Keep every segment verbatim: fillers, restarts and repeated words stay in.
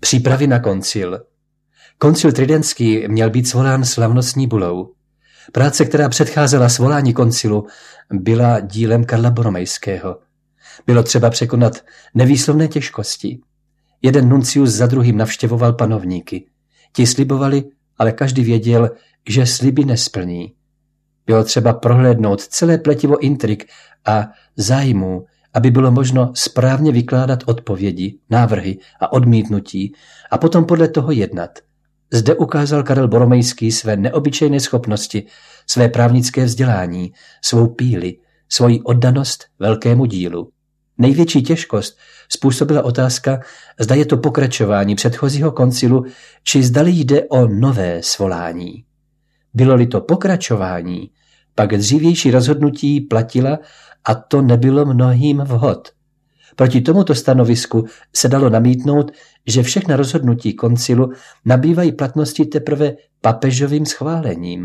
Přípravy na koncil. Koncil tridentský měl být svolán slavnostní bulou. Práce, která předcházela svolání koncilu, byla dílem Karla Boromejského. Bylo třeba překonat nevýslovné těžkosti. Jeden nuncius za druhým navštěvoval panovníky. Ti slibovali, ale každý věděl, že sliby nesplní. Bylo třeba prohlédnout celé pletivo intrik a zájmů, aby bylo možno správně vykládat odpovědi, návrhy a odmítnutí a potom podle toho jednat. Zde ukázal Karel Boromejský své neobyčejné schopnosti, své právnické vzdělání, svou píli, svoji oddanost velkému dílu. Největší těžkost způsobila otázka, zda je to pokračování předchozího koncilu, či zdali jde o nové svolání. Bylo-li to pokračování, pak dřívější rozhodnutí platila a to nebylo mnohým vhod. Proti tomuto stanovisku se dalo namítnout, že všechna rozhodnutí koncilu nabývají platnosti teprve papežovým schválením.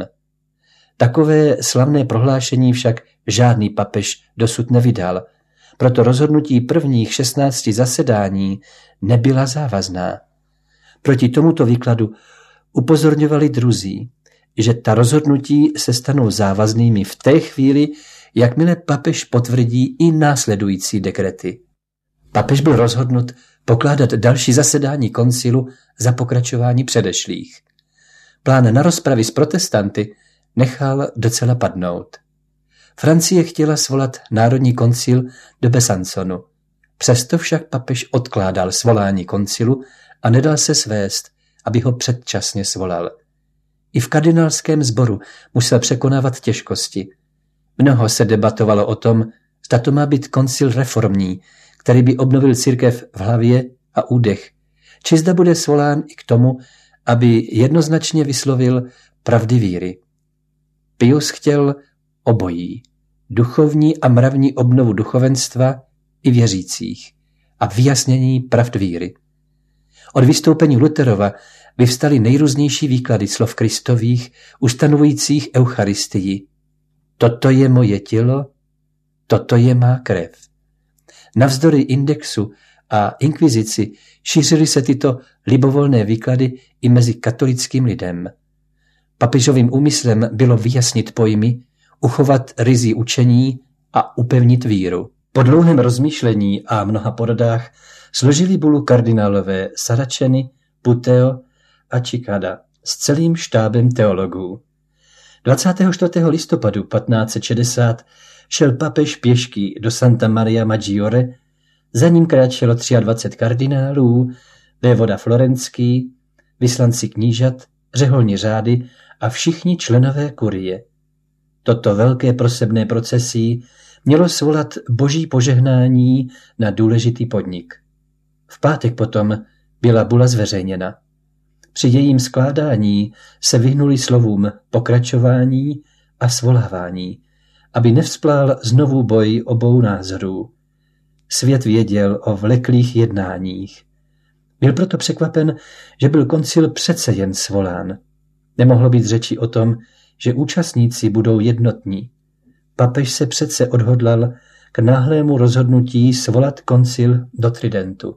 Takové slavné prohlášení však žádný papež dosud nevydal, proto rozhodnutí prvních šestnácti zasedání nebyla závazná. Proti tomuto výkladu upozorňovali druzí, že ta rozhodnutí se stanou závaznými v té chvíli, jakmile papež potvrdí i následující dekrety. Papež byl rozhodnut pokládat další zasedání koncilu za pokračování předešlých. Plán na rozpravy s protestanty nechal docela padnout. Francie chtěla svolat národní koncil do Besanconu. Přesto však papež odkládal svolání koncilu a nedal se svést, aby ho předčasně svolal. I v kardinálském sboru musel překonávat těžkosti. Mnoho se debatovalo o tom, zda to má být koncil reformní, který by obnovil církev v hlavě a údech, či zda bude svolán i k tomu, aby jednoznačně vyslovil pravdy víry. Pius chtěl obojí, duchovní a mravní obnovu duchovenstva i věřících a vyjasnění pravd víry. Od vystoupení Luterova vyvstaly nejrůznější výklady slov Kristových, ustanovujících Eucharistii. Toto je moje tělo, toto je má krev. Navzdory indexu a inkvizici šířily se tyto libovolné výklady i mezi katolickým lidem. Papežovým úmyslem bylo vyjasnit pojmy, uchovat ryzí učení a upevnit víru. Po dlouhém rozmýšlení a mnoha poradách složili bulu kardinálové Saraceni, Puteo a Cicada s celým štábem teologů. dvacátého čtvrtého listopadu patnáct set šedesát šel papež pěšky do Santa Maria Maggiore, za ním kráčelo dvacet tři kardinálů, vévoda Florenský, vyslanci knížat, řeholní řády a všichni členové kurie. Toto velké prosebné procesí mělo svolat boží požehnání na důležitý podnik. V pátek potom byla bula zveřejněna. Při jejím skládání se vyhnuli slovům pokračování a svolávání, aby nevzplál znovu boj obou názorů. Svět věděl o vleklých jednáních. Byl proto překvapen, že byl koncil přece jen svolán. Nemohlo být řeči o tom, že účastníci budou jednotní. Papež se přece odhodlal k náhlému rozhodnutí svolat koncil do Tridentu.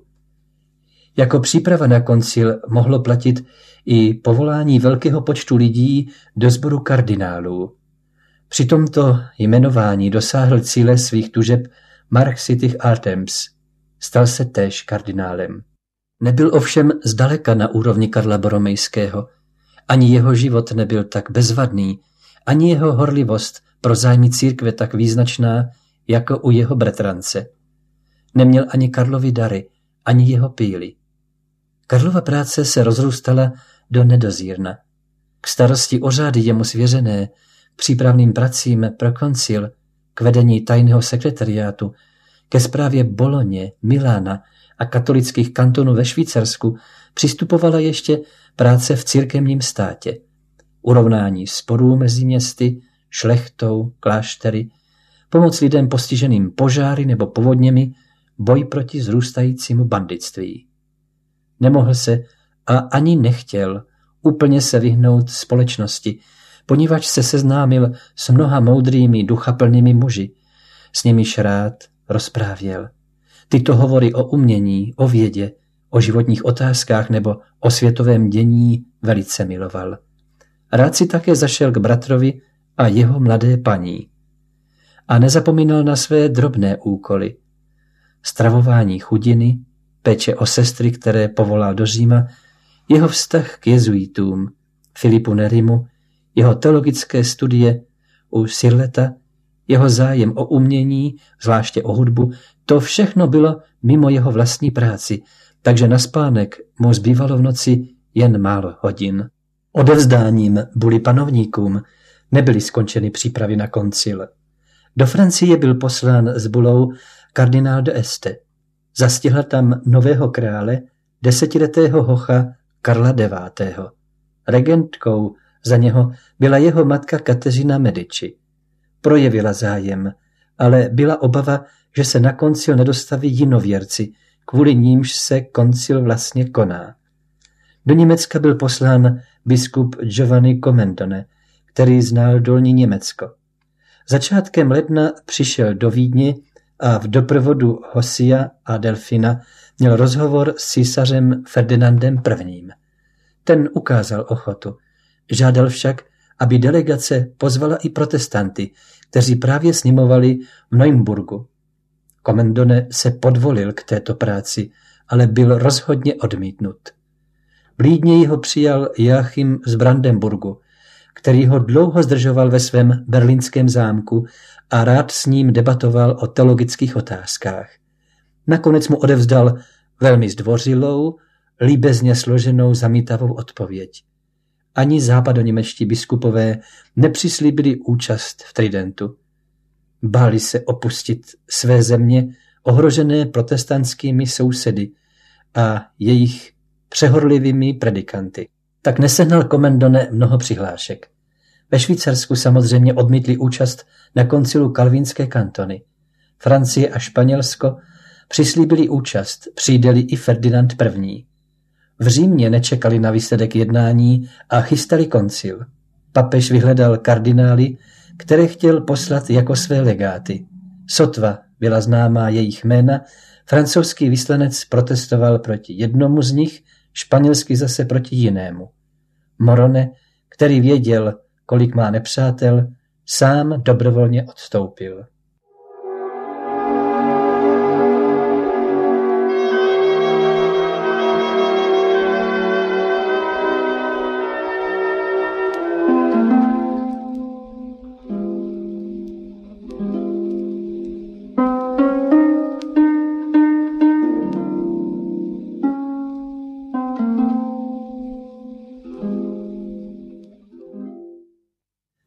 Jako příprava na koncil mohlo platit i povolání velkého počtu lidí do sboru kardinálů. Při tomto jmenování dosáhl cíle svých tužeb Mark Sitich Artems. Stal se též kardinálem. Nebyl ovšem zdaleka na úrovni Karla Boromejského. Ani jeho život nebyl tak bezvadný, ani jeho horlivost pro zájmy církve tak význačná, jako u jeho bratrance. Neměl ani Karlovy dary, ani jeho píly. Karlova práce se rozrůstala do nedozírna. K starosti o řády jemu svěřené, k přípravným pracím pro koncil, k vedení tajného sekretariátu, ke správě Boloně, Milána a katolických kantonů ve Švýcarsku přistupovala ještě práce v církevním státě. Urovnání sporů mezi městy, šlechtou, kláštery, pomoc lidem postiženým požáry nebo povodněmi, boj proti zrůstajícímu banditství. Nemohl se a ani nechtěl úplně se vyhnout společnosti, poněvadž se seznámil s mnoha moudrými duchaplnými muži, s nimiž rád rozprávěl. Tyto hovory o umění, o vědě, o životních otázkách nebo o světovém dění velice miloval. Rád si také zašel k bratrovi a jeho mladé paní. A nezapomínal na své drobné úkoly. Stravování chudiny, péče o sestry, které povolal do Říma, jeho vztah k jezuitům, Filipu Nerimu, jeho teologické studie u Sirleta, jeho zájem o umění, zvláště o hudbu, to všechno bylo mimo jeho vlastní práci, takže na spánek mu zbývalo v noci jen málo hodin. Odevzdáním buly panovníkům nebyly skončeny přípravy na koncil. Do Francie byl poslán s bulou kardinál de Este. Zastihl tam nového krále, desetiletého hocha Karla devátého. Regentkou za něho byla jeho matka Kateřina Medici. Projevila zájem, ale byla obava, že se na koncil nedostaví jinověrci, kvůli nímž se koncil vlastně koná. Do Německa byl poslán biskup Giovanni Commendone, který znal dolní Německo. Začátkem ledna přišel do Vídně a v doprovodu Hosia a Delfina měl rozhovor s císařem Ferdinandem prvním. Ten ukázal ochotu. Žádal však, aby delegace pozvala i protestanty, kteří právě snimovali v Neumburgu. Commendone se podvolil k této práci, ale byl rozhodně odmítnut. V Lídně ho přijal Joachim z Brandenburgu, který ho dlouho zdržoval ve svém berlínském zámku a rád s ním debatoval o teologických otázkách. Nakonec mu odevzdal velmi zdvořilou, líbezně složenou zamítavou odpověď. Ani západoněmečtí biskupové nepřislíbili účast v tridentu. Báli se opustit své země, ohrožené protestantskými sousedy a jejich přehorlivými predikanty. Tak nesehnal Commendone mnoho přihlášek. Ve Švýcarsku samozřejmě odmítli účast na koncilu kalvínské kantony. Francie a Španělsko přislíbili účast, přijde-li i Ferdinand první. V Římě nečekali na výsledek jednání a chystali koncil. Papež vyhledal kardinály, které chtěl poslat jako své legáty. Sotva byla známá jejich jména, francouzský vyslanec protestoval proti jednomu z nich, španělský zase proti jinému. Morone, který věděl, kolik má nepřátel, sám dobrovolně odstoupil.